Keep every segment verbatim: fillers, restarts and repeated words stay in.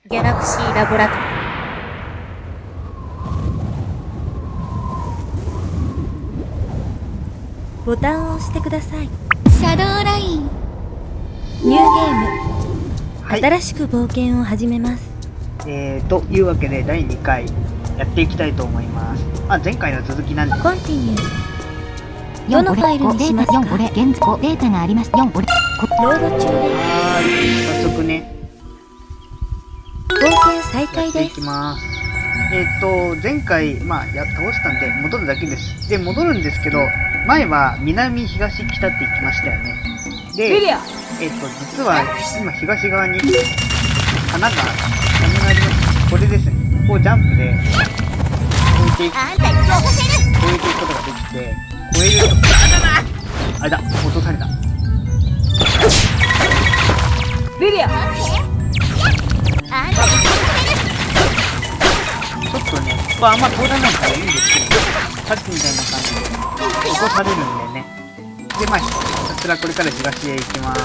ギャラクシーラボラトリー。ボタンを押してください。 シャドウライン。 ニューゲーム、 はい、 新しく冒険を始めます。 えーというわけでだいにかいやっていきたいと思います。まあ、前回の続きなんでコンティニュー。どのファイルにしますか？ よん俺現在データがあります。よん俺ロード中です。 はーい、早速ね冒険再やってい開です。 きます。えーと前回まあや倒したんで戻るだけです。で戻るんですけど、前は南東北って言ってましたよね。でえーと実は今東側に穴が穴があります。これですね。ここをジャンプで越えていくあんたにどうさせる。 越えていくことができて、越えるとあれだ、落とされた。 リリア。 あんたにどうさちょっとね、ここはあんま通らないからいいんですけど、さっきみたいな感じで落とされるんでね。で、まあ、ひたすらこれから東へ行きます。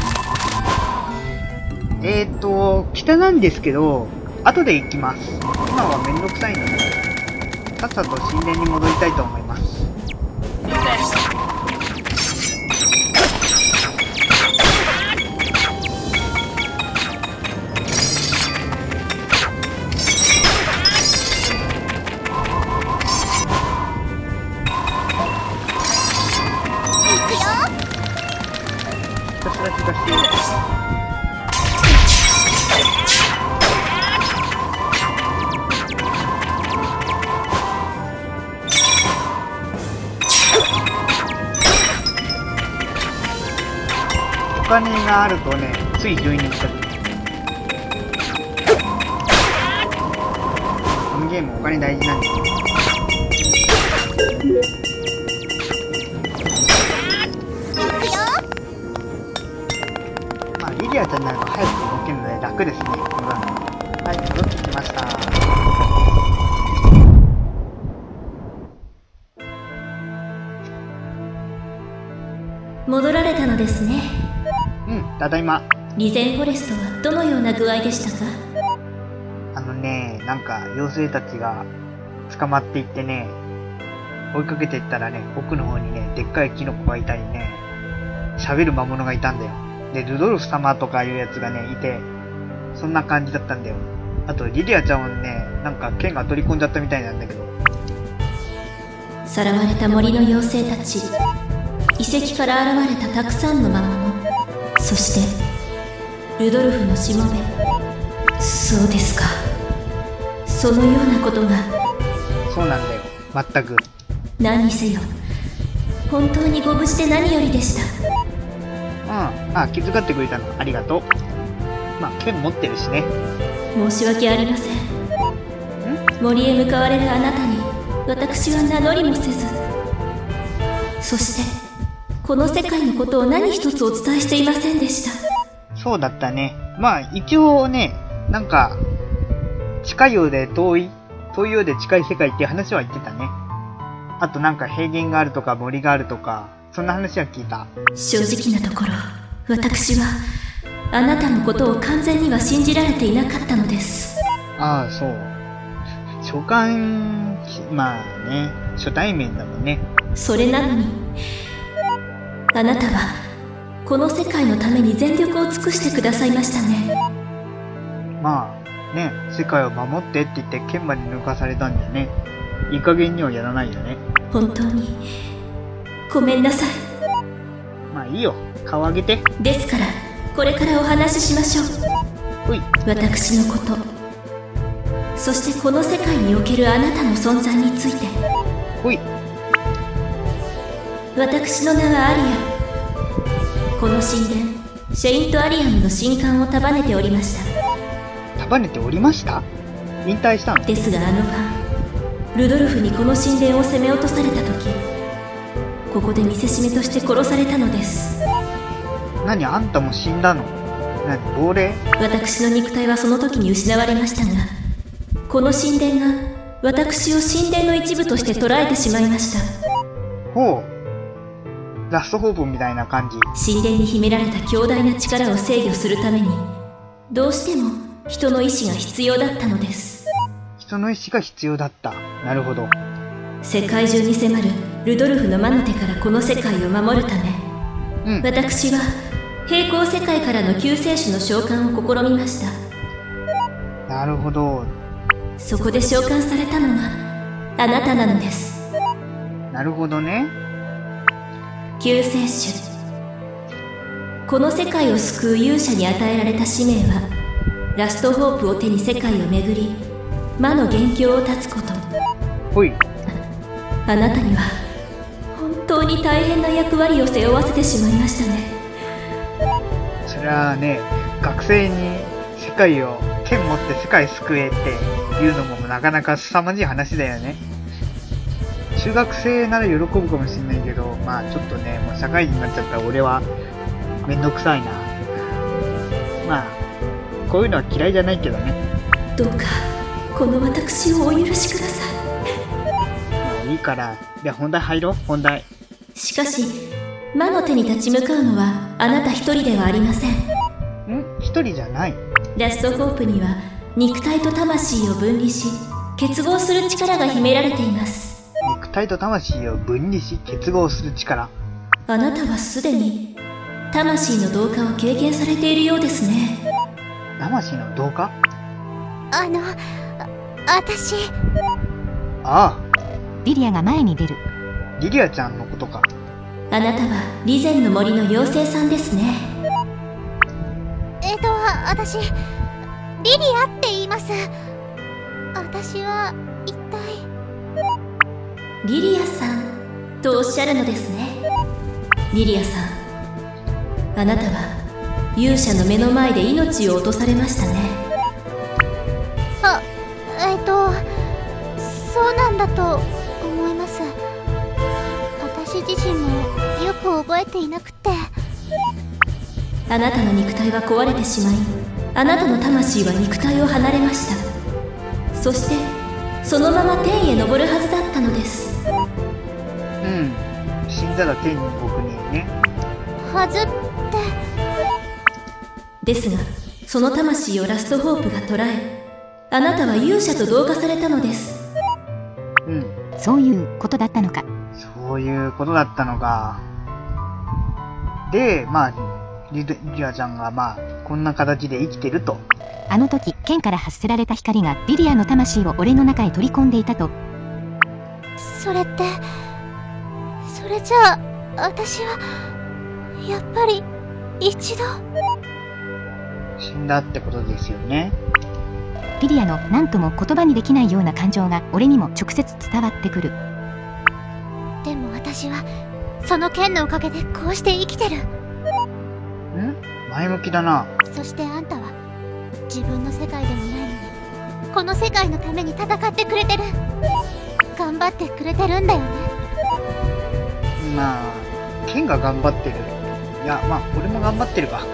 えーと、北なんですけど、後で行きます。今はめんどくさいので、さっさと神殿に戻りたいと思います。ひたすら東へ。お金があるとね、つい上位に来ちゃって。このゲームお金大事なんですよ。まあ、リリアちゃんになると早く動けるので楽ですね。はい、戻ってきました。 戻られたのですね。 うん、ただいま。 リゼンフォレストはどのような具合でしたか？ あのね、なんか妖精たちが捕まっていってね、追いかけていったらね、奥の方にね、でっかいキノコがいたりね、喋る魔物がいたんだよ。で、ルドルフ様とかいうやつがね、いて、そんな感じだったんだよ。あと、リリアちゃんをね、なんか剣が取り込んじゃったみたいなんだけど。 さらわれた森の妖精たち、遺跡から現れたたくさんの魔物、そしてルドルフのしもべ。そうですか。そのようなことが。 そうなんだよ、全く。 何にせよ本当にご無事で何よりでした。 うん、あ、気遣ってくれたのありがとう。まあ、剣持ってるしね。 申し訳ありません。森へ向かわれるあなたに私は名乗りもせず、そしてこの世界のことを何一つお伝えしていませんでした。 そうだったね。まあ、一応ね、なんか、近いようで遠い、遠いようで近い世界っていう話は言ってたね。あとなんか平原があるとか森があるとか、そんな話は聞いた。 正直なところ、私はあなたのことを完全には信じられていなかったのです。 ああ、そう。初回、まあね、初対面だもんね。 それなのに、あなたはこの世界のために全力を尽くしてくださいましたね。 まあね、世界を守ってって言って剣まで抜かされたんだよね。いい加減にはやらないよね。 本当にごめんなさい。 まあいいよ、顔上げて。 ですからこれからお話ししましょう。 ほい。 私のこと、そしてこの世界におけるあなたの存在について。 ほい。 私の名はアリア。この神殿シェイント・アリアムの神官を束ねておりました。 束ねておりました？引退したの？ ですがあの晩、ルドルフにこの神殿を攻め落とされた時、ここで見せしめとして殺されたのです。 何、あんたも死んだの？何、亡霊？ 私の肉体はその時に失われましたが、この神殿が私を神殿の一部として捉えてしまいました。 ほう。ラストホープみたいな感じ。 神殿に秘められた強大な力を制御するために、どうしても人の意志が必要だったのです。 人の意志が必要だった。なるほど。 世界中に迫るルドルフの魔の手からこの世界を守るため、うん、私は平行世界からの救世主の召喚を試みました。 なるほど。 そこで召喚されたのがあなたなのです。 なるほどね。 救世主、この世界を救う勇者に与えられた使命は、ラストホープを手に世界を巡り魔の元凶を断つこと。 ほい。 あなたには本当に大変な役割を背負わせてしまいましたね。 それはね、学生に世界を剣持って世界救えっていうのもなかなか凄まじい話だよね。中学生なら喜ぶかもしれないけど、まあちょっとね、もう社会人になっちゃったら俺はめんどくさいな。まあこういうのは嫌いじゃないけどね。 どうかこの私をお許しください。 もういいから、では本題入ろう。本題。 しかし魔の手に立ち向かうのはあなた一人ではありません。 ん？一人じゃない。 ラストホープには肉体と魂を分離し結合する力が秘められています。 肉体と魂を分離し結合する力。 あなたはすでに魂の同化を経験されているようですね。 魂の同化？ あの、あたし。 ああ、 リリアが前に出る。 リリアちゃんのことか。 あなたはリゼンの森の妖精さんですね。 えっと、あたしリリアって言います。あたしは一体。 リリアさんとおっしゃるのですね。リリアさん、あなたは勇者の目の前で命を落とされましたね。 あ、えっとそうなんだと思います。私自身もよく覚えていなくて。 あなたの肉体は壊れてしまい、あなたの魂は肉体を離れました。そしてそのまま天へ昇るはずだったのです。 うん、死んだら天国にね。 はずってですが、その魂をラストホープが捉え、あなたは勇者と同化されたのです。 うん、 そういうことだったのか。 そういうことだったのか。で、まあリリアちゃんがまあこんな形で生きてると。 あの時剣から発せられた光がリリアの魂を俺の中へ取り込んでいたと。それってそれじゃあ私はやっぱり一度死んだってことですよね。 リリアの何とも言葉にできないような感情が俺にも直接伝わってくる。でも私はその剣のおかげでこうして生きてる。 ん？前向きだな。 そしてあんたは自分の世界でもないのにこの世界のために戦ってくれてる。頑張ってくれてるんだよね。 まあ剣が頑張ってる。いや、まあ俺も頑張ってるか。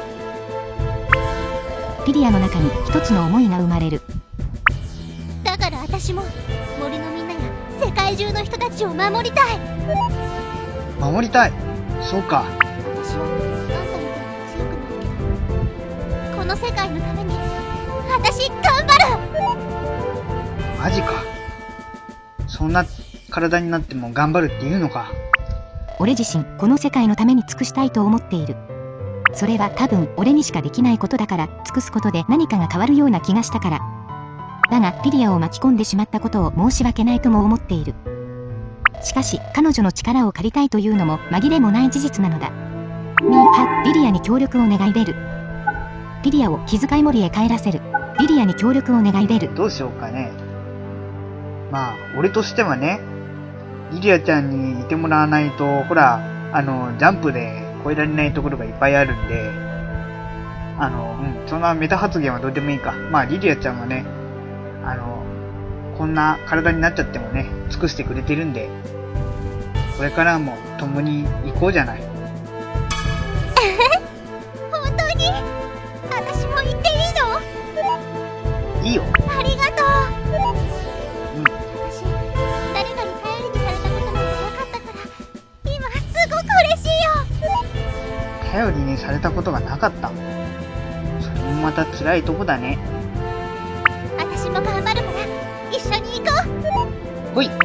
リリアの中に一つの思いが生まれる。だから私も森のみんなや世界中の人たちを守りたい。 守りたい。そうか。 私はあんたみたいに強くないけど、この世界のために私頑張る。 マジか。そんな体になっても頑張るっていうのか。 俺自身この世界のために尽くしたいと思っている。それは多分俺にしかできないことだから、尽くすことで何かが変わるような気がしたから。だがリリアを巻き込んでしまったことを申し訳ないとも思っている。しかし彼女の力を借りたいというのも紛れもない事実なのだ。ミーハ、リリアに協力を願い出る。リリアを気遣い森へ帰らせる。リリアに協力を願い出る。 どうしようかね。まあ俺としてはね、リリアちゃんにいてもらわないと、ほらあのジャンプで越えられないところがいっぱいあるんで、あのうんそんなメタ発言はどうでもいいか。まあリリアちゃんはね、あのこんな体になっちゃってもね尽くしてくれてるんで、これからも共に行こうじゃない。 本当に私も行っていいの？ いいよ。 ありがとう。 うん、 私誰かに頼りにされたことなんてなかったから、今すごく嬉しいよ。 頼りにされたことがなかった。それもまた辛いとこだね。 ほい。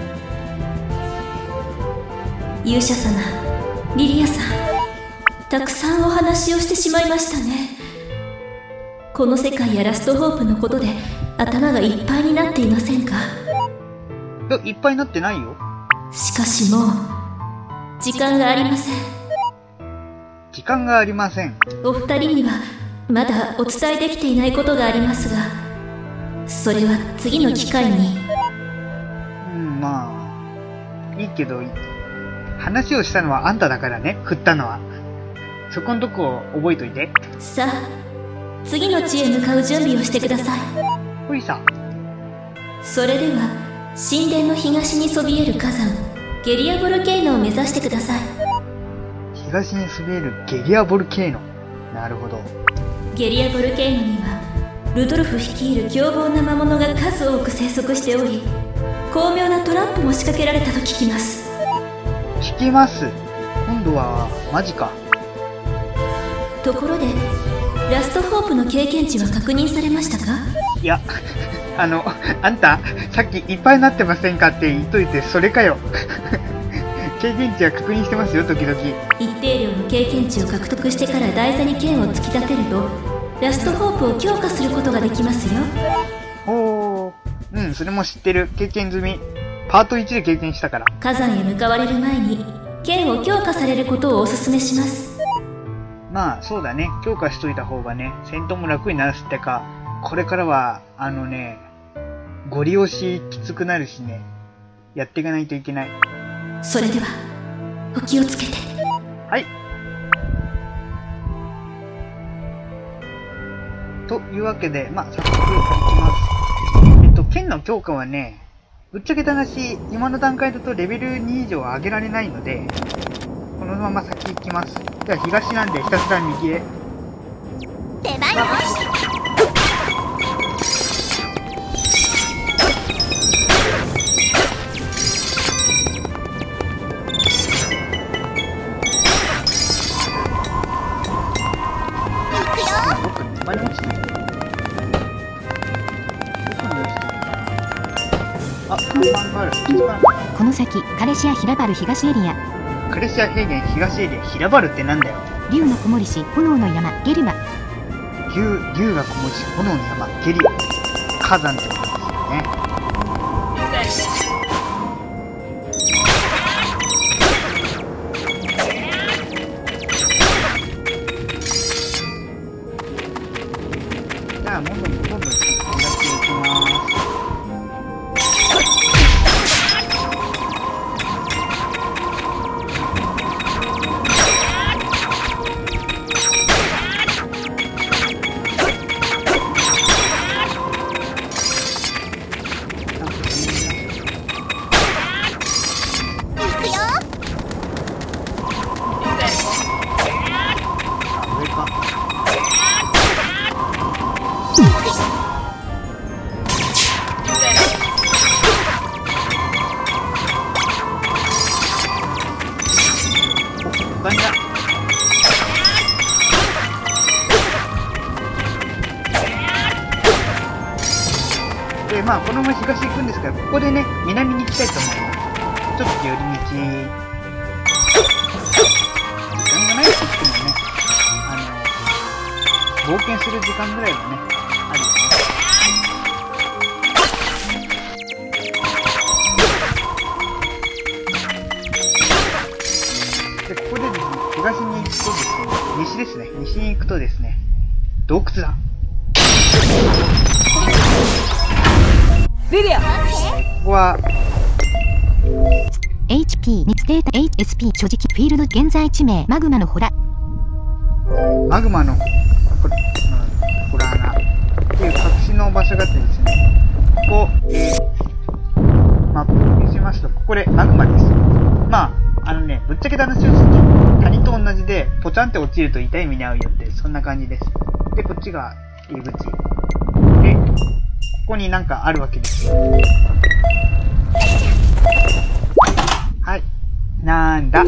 勇者様、リリアさん、たくさんお話をしてしまいましたね。この世界やラストホープのことで頭がいっぱいになっていませんか？ いや、いっぱいになってないよ。 しかしもう時間がありません。 時間がありません。 お二人にはまだお伝えできていないことがありますが、それは次の機会に。 うん、まあいいけど、話をしたのはあんただからね。振ったのはそこんとこ覚えといて。 さあ、次の地へ向かう準備をしてください。 ほいさ。 それでは神殿の東にそびえる火山ゲリアボルケーノを目指してください。 東にそびえるゲリアボルケーノ。なるほど。 ゲリアボルケーノにはルドルフ率いる凶暴な魔物が数多く生息しており、巧妙なトラップも仕掛けられたと聞きます。 聞きます。今度はマジか。 ところでラストホープの経験値は確認されましたか？ いや、あの、あんたさっきいっぱいになってませんかって言っといてそれかよ。経験値は確認してますよ、時々。 一定量の経験値を獲得してから台座に剣を突き立てるとラストホープを強化することができますよ。 おー、うん、それも知ってる。経験済み。パートいちで経験したから。 火山へ向かわれる前に剣を強化されることをお勧めします。 まあそうだね、強化しといた方がね、戦闘も楽になるしってか、これからはあのね、ご利用しきつくなるしね、やっていかないといけない。 それではお気をつけて。 はい。というわけで、まあ早速いきます。えっと剣の強化はね、ぶっちゃけた話、今の段階だとレベルに以上上げられないので、このまま先行きます。じゃあ東なんでひたすら右へ。 出番よ。 どっかにいっぱい落ちてる。どこに落ちてる？あ、看板がある。 この先カレシア平原東エリア。 カレシア平原東エリア。平原ってなんだよ。 竜のこもりし炎の山ゲルマ。 竜、竜がこもりし炎の山ゲリア。火山ってことですよね。じゃあもどもどんどんやっていきます。で、まあ、このまま東行くんですから、ここでね、南に行きたいと思います。ちょっと寄り道。時間がないって言ってもね、あの、冒険する時間ぐらいはね、あるよね。で、ここでですね、東に行くとですね、西ですね、西に行くとですね、洞窟だ。 リリア。 ここはエイチピー にステータ エイチエスピー 所持フィールド現在地名マグマのホラ。 マグマのホラ穴っていう隠しの場所があってですね、ここ、えー、マップにしますと、ここでマグマです。まあ、あのね、ぶっちゃけた話をすると、谷と同じで、ポチャンって落ちると痛い目に遭うよって、そんな感じです。で、こっちが入り口。で、ここになんかあるわけですよ。はい。なんだ。 アタ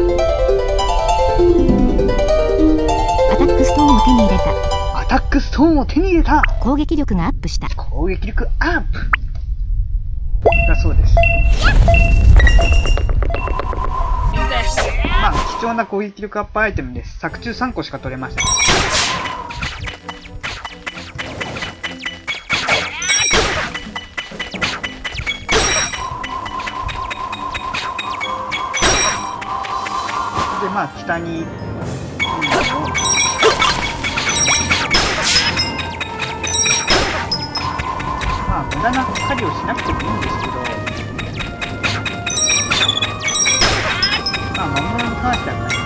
ックストーンを手に入れた。 アタックストーンを手に入れた。 攻撃力がアップした。 攻撃力アップ。 だそうです。まあ、貴重な攻撃力アップアイテムです。作中さんこしか取れません。で、まあ、北に、まあ、無駄な狩りをしなくてもいいんですけど、まあ、魔物に関してはない。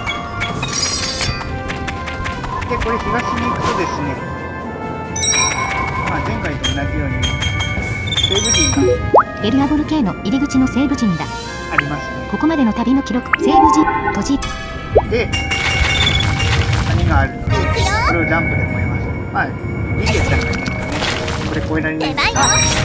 で、これ東に行くとですね、まあ、前回と同じように、西部陣がエルアボル系の入り口の西部陣だ。 ありますね。 ここまでの旅の記録、西部陣、閉じ。 で、谷があるので、これをジャンプで越えます。まあ、リリアちゃんがいないとね、これ越えられないんです。あ